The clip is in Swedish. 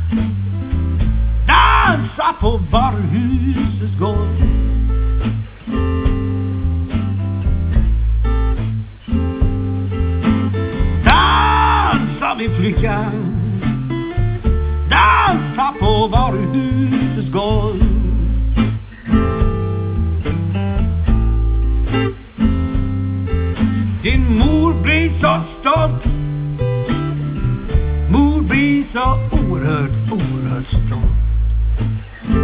dansa på varuhusets golv. Dansa min flicka, dansa på varuhusets golv. Din mor blir så stolt, mor blir så oerhört stolt.